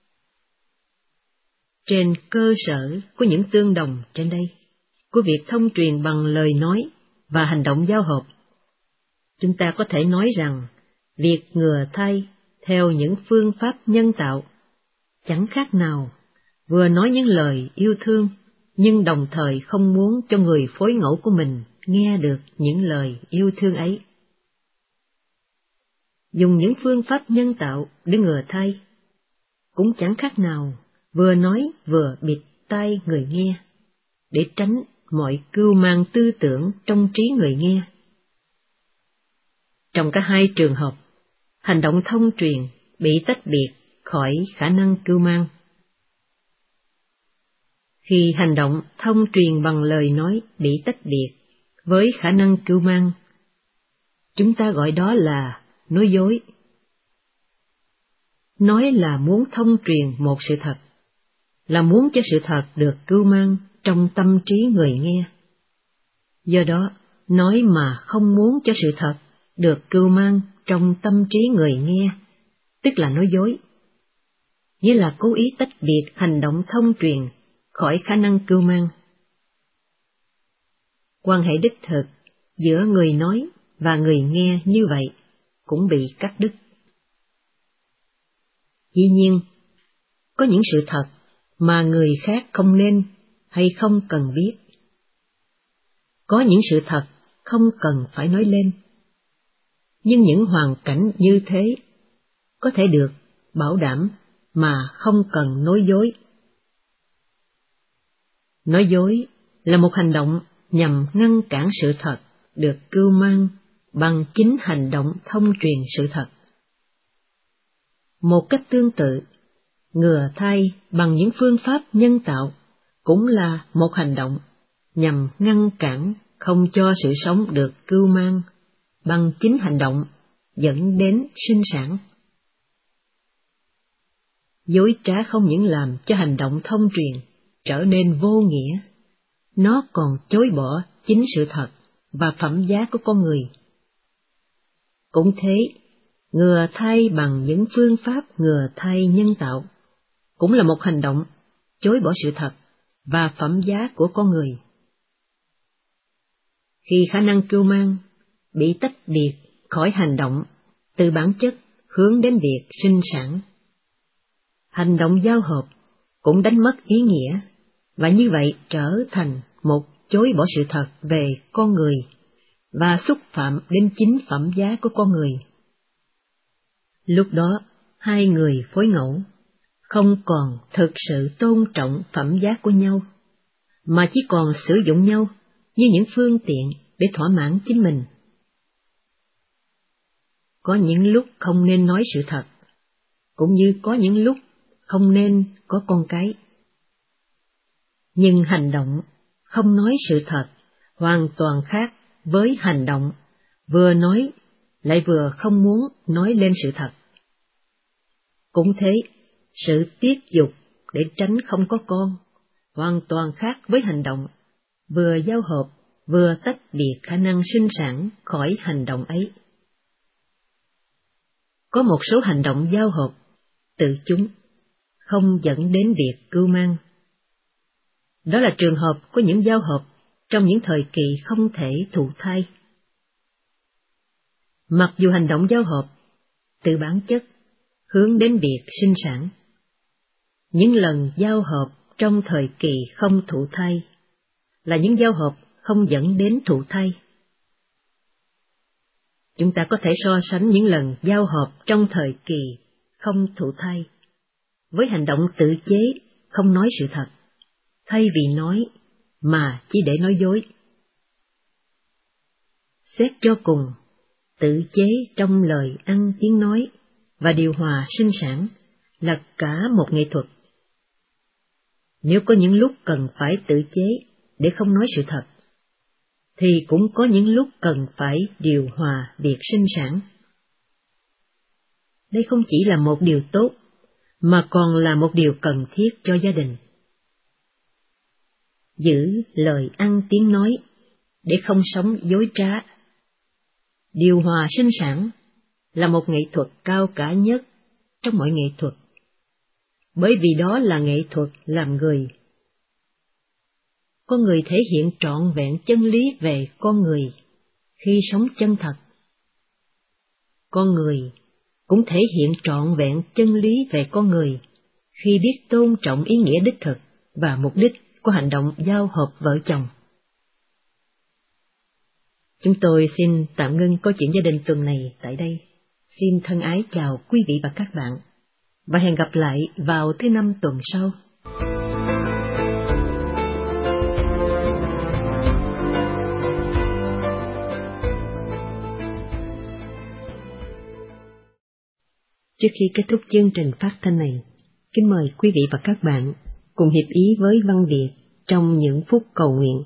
Trên cơ sở của những tương đồng trên đây, của việc thông truyền bằng lời nói và hành động giao hợp, chúng ta có thể nói rằng việc ngừa thai theo những phương pháp nhân tạo chẳng khác nào vừa nói những lời yêu thương, nhưng đồng thời không muốn cho người phối ngẫu của mình nghe được những lời yêu thương ấy. Dùng những phương pháp nhân tạo để ngừa thai cũng chẳng khác nào vừa nói vừa bịt tai người nghe, để tránh mọi cưu mang tư tưởng trong trí người nghe. Trong cả hai trường hợp, hành động thông truyền bị tách biệt khỏi khả năng cưu mang. Khi hành động thông truyền bằng lời nói bị tách biệt với khả năng cưu mang, chúng ta gọi đó là nói dối. Nói là muốn thông truyền một sự thật, là muốn cho sự thật được cưu mang trong tâm trí người nghe. Do đó, nói mà không muốn cho sự thật được cưu mang trong tâm trí người nghe, tức là nói dối, nghĩa là cố ý tách biệt hành động thông truyền khỏi khả năng cưu mang. Quan hệ đích thực giữa người nói và người nghe như vậy cũng bị cắt đứt. Dĩ nhiên, có những sự thật mà người khác không nên hay không cần biết. Có những sự thật không cần phải nói lên. Nhưng những hoàn cảnh như thế có thể được bảo đảm mà không cần nói dối. Nói dối là một hành động nhằm ngăn cản sự thật được cưu mang bằng chính hành động thông truyền sự thật. Một cách tương tự, ngừa thai bằng những phương pháp nhân tạo cũng là một hành động nhằm ngăn cản không cho sự sống được cưu mang bằng chính hành động dẫn đến sinh sản. Dối trá không những làm cho hành động thông truyền trở nên vô nghĩa, nó còn chối bỏ chính sự thật và phẩm giá của con người. Cũng thế, ngừa thai bằng những phương pháp ngừa thai nhân tạo cũng là một hành động chối bỏ sự thật và phẩm giá của con người. Khi khả năng cưu mang bị tách biệt khỏi hành động từ bản chất hướng đến việc sinh sản, hành động giao hợp cũng đánh mất ý nghĩa, và như vậy trở thành một chối bỏ sự thật về con người và xúc phạm đến chính phẩm giá của con người. Lúc đó, hai người phối ngẫu không còn thực sự tôn trọng phẩm giá của nhau, mà chỉ còn sử dụng nhau như những phương tiện để thỏa mãn chính mình. Có những lúc không nên nói sự thật, cũng như có những lúc không nên có con cái. Nhưng hành động không nói sự thật hoàn toàn khác với hành động vừa nói lại vừa không muốn nói lên sự thật. Cũng thế, sự tiết dục để tránh không có con hoàn toàn khác với hành động, vừa giao hợp, vừa tách biệt khả năng sinh sản khỏi hành động ấy. Có một số hành động giao hợp, tự chúng, không dẫn đến việc cưu mang. Đó là trường hợp của những giao hợp trong những thời kỳ không thể thụ thai. Mặc dù hành động giao hợp, từ bản chất, hướng đến việc sinh sản, những lần giao hợp trong thời kỳ không thụ thai là những giao hợp không dẫn đến thụ thai. Chúng ta có thể so sánh những lần giao hợp trong thời kỳ không thụ thai với hành động tự chế không nói sự thật, thay vì nói mà chỉ để nói dối. Xét cho cùng, tự chế trong lời ăn tiếng nói và điều hòa sinh sản là cả một nghệ thuật. Nếu có những lúc cần phải tự chế để không nói sự thật, thì cũng có những lúc cần phải điều hòa việc sinh sản. Đây không chỉ là một điều tốt, mà còn là một điều cần thiết cho gia đình. Giữ lời ăn tiếng nói để không sống dối trá. Điều hòa sinh sản là một nghệ thuật cao cả nhất trong mọi nghệ thuật, bởi vì đó là nghệ thuật làm người. Con người thể hiện trọn vẹn chân lý về con người khi sống chân thật. Con người cũng thể hiện trọn vẹn chân lý về con người khi biết tôn trọng ý nghĩa đích thực và mục đích của hành động giao hợp vợ chồng. Chúng tôi xin tạm ngưng câu chuyện gia đình tuần này tại đây. Xin thân ái chào quý vị và các bạn, và hẹn gặp lại vào thứ năm tuần sau. Trước khi kết thúc chương trình phát thanh này, kính mời quý vị và các bạn cùng hiệp ý với Văn Việt trong những phút cầu nguyện.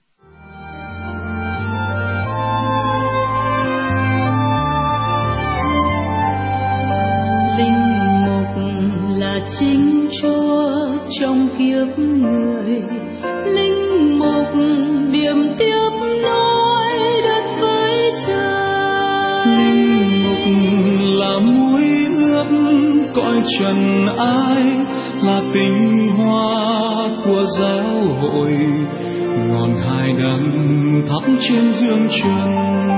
Linh mục là chính Chúa trong kiếp người, linh mục điểm tiếp nối đất với trời. Linh mục là muối ướp cõi trần ai, là tinh hoa của giáo hội, ngọn hải đăng thắp trên dương trần.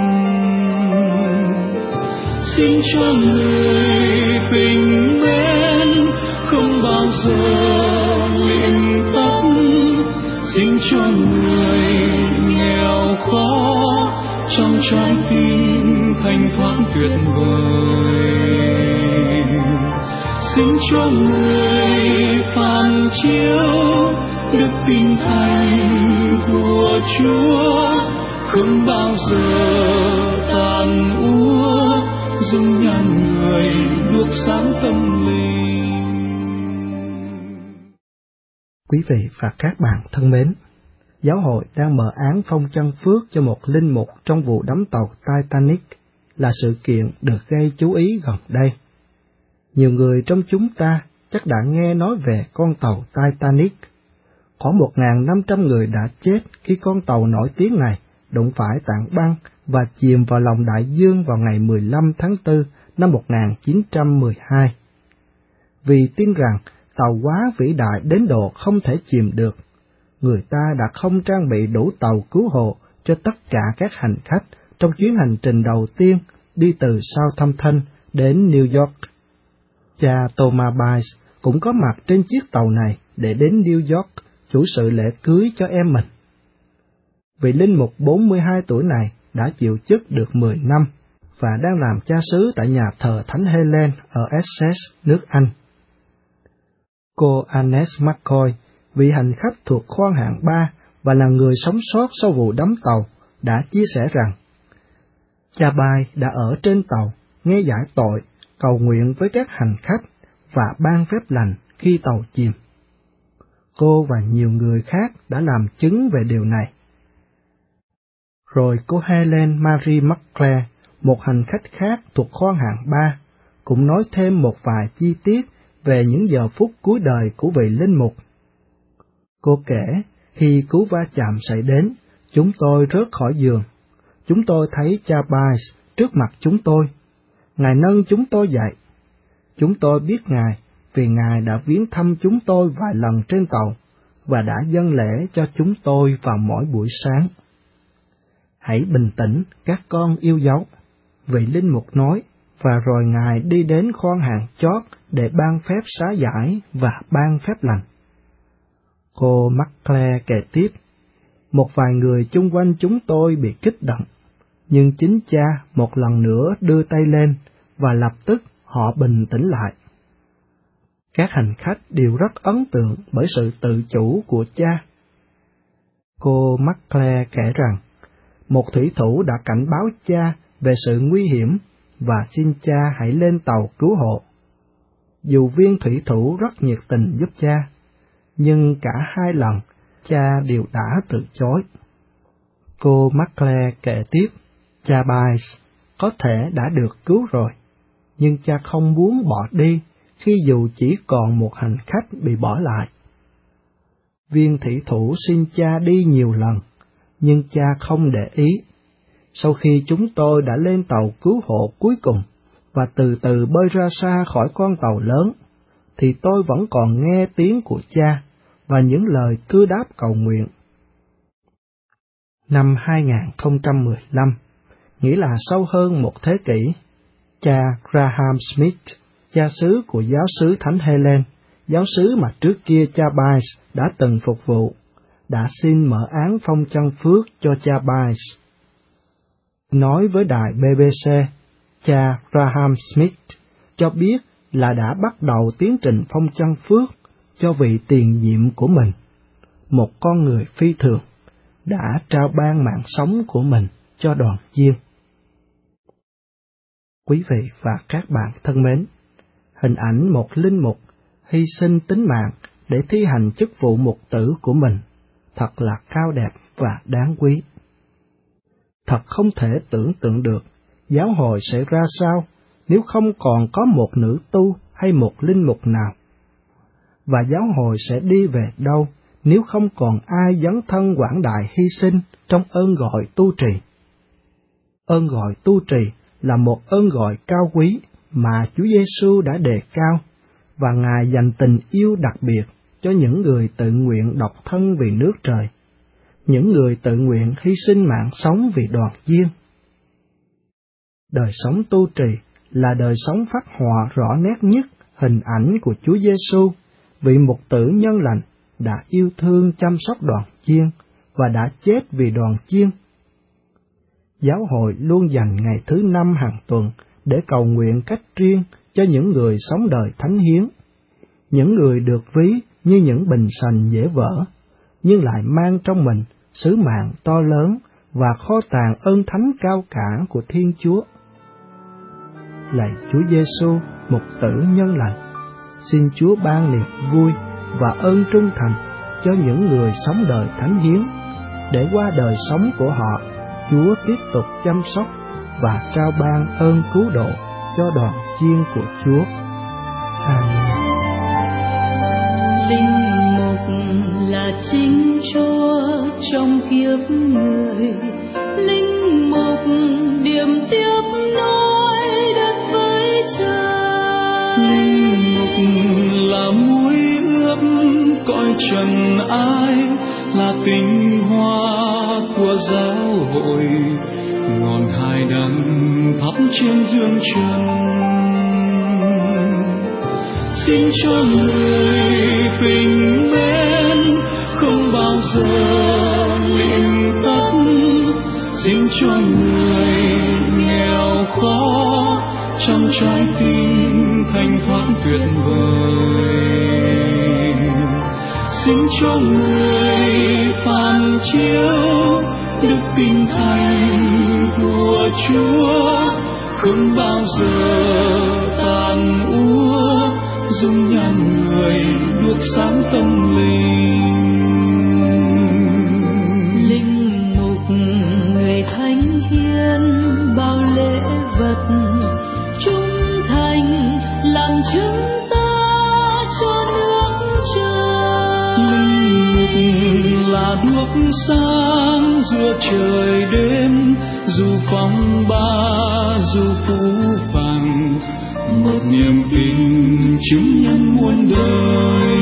Xin cho người tình mến không bao giờ lịnh tắt, xin cho người nghèo khó trong trái tim thanh thoát tuyệt vời. Xin cho người phàn chiếu đức tin thành của Chúa, không bao giờ tàn úa, dung nhan người đuốc sáng tâm linh. Quý vị và các bạn thân mến, giáo hội đang mở án phong chân phước cho một linh mục trong vụ đắm tàu Titanic là sự kiện được gây chú ý gần đây. Nhiều người trong chúng ta chắc đã nghe nói về con tàu Titanic. Khoảng một nghìn năm trăm người đã chết khi con tàu nổi tiếng này đụng phải tảng băng và chìm vào lòng đại dương vào ngày mười lăm tháng tư năm một nghìn chín trăm mười hai. Vì tin rằng tàu quá vĩ đại đến độ không thể chìm được, người ta đã không trang bị đủ tàu cứu hộ cho tất cả các hành khách trong chuyến hành trình đầu tiên đi từ Southampton đến New York. Cha Thomas Biles cũng có mặt trên chiếc tàu này để đến New York chủ sự lễ cưới cho em mình. Vị linh mục bốn mươi hai tuổi này đã chịu chức được mười năm và đang làm cha xứ tại nhà thờ Thánh Helen ở Essex, nước Anh. Cô Agnes McCoy, vị hành khách thuộc khoang hạng ba và là người sống sót sau vụ đắm tàu, đã chia sẻ rằng cha Bai đã ở trên tàu, nghe giải tội, cầu nguyện với các hành khách và ban phép lành khi tàu chìm. Cô và nhiều người khác đã làm chứng về điều này. Rồi cô Helen Marie McClare, một hành khách khác thuộc khoang hạng ba, cũng nói thêm một vài chi tiết về những giờ phút cuối đời của vị linh mục. Cô kể, khi cú va chạm xảy đến, chúng tôi rớt khỏi giường. Chúng tôi thấy cha Biles trước mặt chúng tôi. Ngài nâng chúng tôi dậy. Chúng tôi biết Ngài vì Ngài đã viếng thăm chúng tôi vài lần trên tàu và đã dâng lễ cho chúng tôi vào mỗi buổi sáng. Hãy bình tĩnh, các con yêu dấu, vị linh mục nói, và rồi Ngài đi đến khoang hàng chót để ban phép xá giải và ban phép lành. Cô McClare kể tiếp, một vài người chung quanh chúng tôi bị kích động, nhưng chính cha một lần nữa đưa tay lên và lập tức họ bình tĩnh lại. Các hành khách đều rất ấn tượng bởi sự tự chủ của cha. Cô McClare kể rằng, một thủy thủ đã cảnh báo cha về sự nguy hiểm và xin cha hãy lên tàu cứu hộ. Dù viên thủy thủ rất nhiệt tình giúp cha, nhưng cả hai lần cha đều đã từ chối. Cô McClare kể tiếp, cha Biles có thể đã được cứu rồi, nhưng cha không muốn bỏ đi khi dù chỉ còn một hành khách bị bỏ lại. Viên thủy thủ xin cha đi nhiều lần, nhưng cha không để ý. Sau khi chúng tôi đã lên tàu cứu hộ cuối cùng và từ từ bơi ra xa khỏi con tàu lớn, thì tôi vẫn còn nghe tiếng của cha và những lời cư đáp cầu nguyện. Năm hai không một lăm, nghĩa là sau hơn một thế kỷ, cha Graham Smith, cha xứ của giáo xứ Thánh Helen, giáo xứ mà trước kia cha Biles đã từng phục vụ, đã xin mở án phong chân phước cho cha Biles. Nói với đài bê bê xê, cha Graham Smith cho biết là đã bắt đầu tiến trình phong chân phước cho vị tiền nhiệm của mình, một con người phi thường, đã trao ban mạng sống của mình cho đoàn viên. Quý vị và các bạn thân mến, hình ảnh một linh mục hy sinh tính mạng để thi hành chức vụ mục tử của mình thật là cao đẹp và đáng quý. Thật không thể tưởng tượng được giáo hội sẽ ra sao nếu không còn có một nữ tu hay một linh mục nào. Và giáo hội sẽ đi về đâu nếu không còn ai dấn thân quảng đại hy sinh trong ơn gọi tu trì. Ơn gọi tu trì là một ơn gọi cao quý mà Chúa Giêsu đã đề cao, và Ngài dành tình yêu đặc biệt cho những người tự nguyện độc thân vì nước trời, những người tự nguyện hy sinh mạng sống vì đoàn viên. Đời sống tu trì là đời sống phát họa rõ nét nhất hình ảnh của Chúa Giêsu, vị mục tử nhân lành đã yêu thương chăm sóc đoàn viên và đã chết vì đoàn viên. Giáo hội luôn dành ngày thứ năm hàng tuần để cầu nguyện cách riêng cho những người sống đời thánh hiến, những người được ví như những bình sành dễ vỡ, nhưng lại mang trong mình sứ mạng to lớn và kho tàng ơn thánh cao cả của Thiên Chúa. Lạy Chúa Giêsu, mục tử nhân lành, xin Chúa ban niềm vui và ơn trung thành cho những người sống đời thánh hiến, để qua đời sống của họ, Chúa tiếp tục chăm sóc và trao ban ơn cứu độ cho đoàn viên của Chúa. Amen. Linh mục là chính Chúa trong kiếp người, linh mục điểm tiếp nối đất với trời. Linh mục là mối ước cõi trần ai, là tinh hoa của giáo hội, ngọn hải đăng thắp trên dương trần. Xin cho người tình mến không bao giờ lịm tắt, xin cho người nghèo khó trong trái tim thanh thoát tuyệt vời. Xin cho người phàm chiếu đức tin thành của Chúa, không bao giờ tàn úa, dung nhan người đuốc sáng tâm linh. Linh mục người thánh hiến bao lễ vật, trung thành làm chứng ta cho nước trời. Linh mục đuốc sáng giữa trời đêm, dù phong ba dù phũ phàng, một niềm tin chứng nhân muôn đời.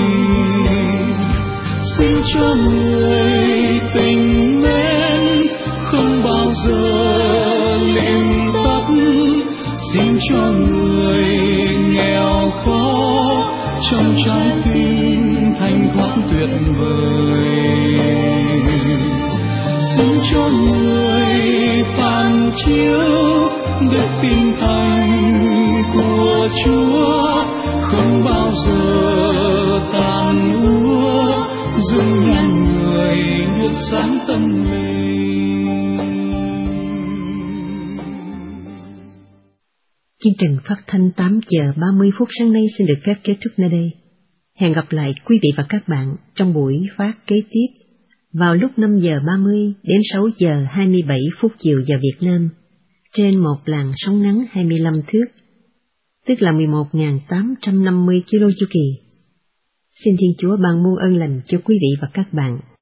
Xin cho người tình mến không bao giờ lịm tắt, xin cho người nghèo khó trong trái tim thanh thoát tuyệt vời. Xin cho người phàn chiếu đức tin thành của Chúa không bao giờ tàn úa, dung nhan người nước sáng tâm linh. Chương trình phát thanh tám giờ ba mươi phút sáng nay xin được phép kết thúc nơi đây. Hẹn gặp lại quý vị và các bạn trong buổi phát kế tiếp vào lúc năm giờ ba mươi đến sáu giờ hai mươi bảy phút chiều giờ Việt Nam trên một làn sóng ngắn hai mươi lăm thước, tức là mười một nghìn tám trăm năm mươi ki lô chu kỳ. Xin Thiên Chúa ban muôn ơn lành cho quý vị và các bạn.